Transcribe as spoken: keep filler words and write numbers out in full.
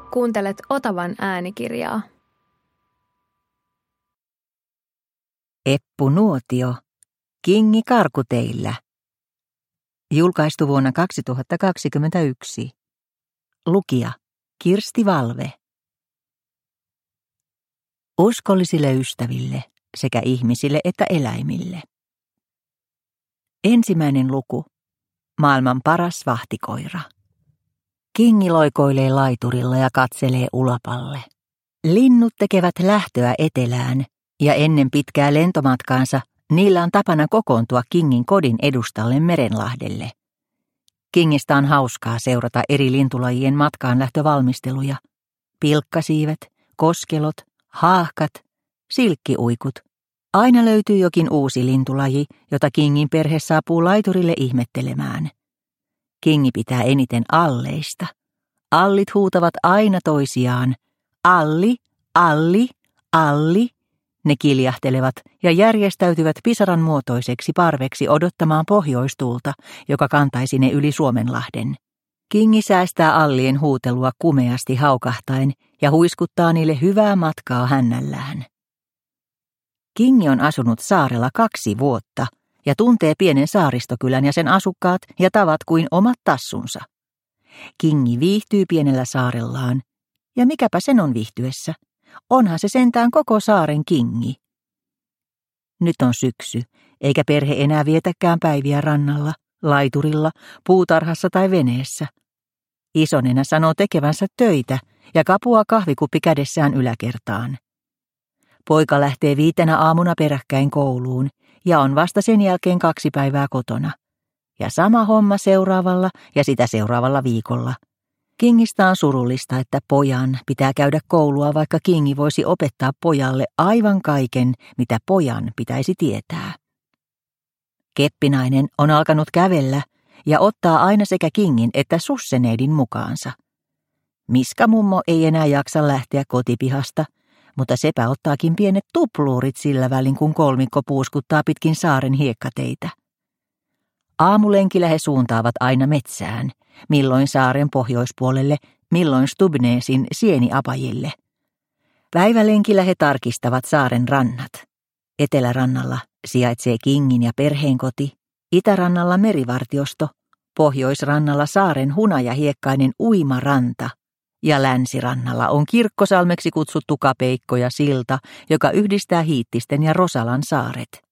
Kuuntelet Otavan äänikirjaa. Eppu Nuotio, Kingi karkuteillä. Julkaistu vuonna kaksituhattakaksikymmentäyksi. Lukija Kirsti Valve. Uskollisille ystäville sekä ihmisille että eläimille. Ensimmäinen luku. Maailman paras vahtikoira. Kingi loikoilee laiturilla ja katselee ulapalle. Linnut tekevät lähtöä etelään, ja ennen pitkää lentomatkaansa niillä on tapana kokoontua Kingin kodin edustalle Merenlahdelle. Kingistä on hauskaa seurata eri lintulajien matkaanlähtövalmisteluja. Pilkkasiivet, koskelot, haahkat, silkkiuikut. Aina löytyy jokin uusi lintulaji, jota Kingin perhe saapuu laiturille ihmettelemään. Kingi pitää eniten alleista. Allit huutavat aina toisiaan. Alli, alli, alli. Ne kiljahtelevat ja järjestäytyvät pisaran muotoiseksi parveksi odottamaan pohjoistuulta, joka kantaisi ne yli Suomenlahden. Kingi säästää allien huutelua kumeasti haukahtaen ja huiskuttaa niille hyvää matkaa hännällään. Kingi on asunut saarella kaksi vuotta ja tuntee pienen saaristokylän ja sen asukkaat ja tavat kuin omat tassunsa. Kingi viihtyy pienellä saarellaan, ja mikäpä sen on viihtyessä. Onhan se sentään koko saaren kingi. Nyt on syksy, eikä perhe enää vietäkään päiviä rannalla, laiturilla, puutarhassa tai veneessä. Isonenä sanoo tekevänsä töitä ja kapuaa kahvikuppi kädessään yläkertaan. Poika lähtee viitenä aamuna peräkkäin kouluun ja on vasta sen jälkeen kaksi päivää kotona. Ja sama homma seuraavalla ja sitä seuraavalla viikolla. Kingistä on surullista, että pojan pitää käydä koulua, vaikka Kingi voisi opettaa pojalle aivan kaiken, mitä pojan pitäisi tietää. Keppinainen on alkanut kävellä ja ottaa aina sekä Kingin että Susseneidin mukaansa. Miska mummo ei enää jaksa lähteä kotipihasta, mutta sepä ottaakin pienet tupluurit sillä välin, kun kolmikko puuskuttaa pitkin saaren hiekkateitä. Aamulenkillä he suuntaavat aina metsään, milloin saaren pohjoispuolelle, milloin Stubnesin sieniapajille. Päivälenkillä he tarkistavat saaren rannat. Etelärannalla sijaitsee Kingin ja perheen koti, itärannalla merivartiosto, pohjoisrannalla saaren hunajahiekkainen uimaranta ja länsirannalla on Kirkkosalmeksi kutsuttu kapeikko ja silta, joka yhdistää Hiittisten ja Rosalan saaret.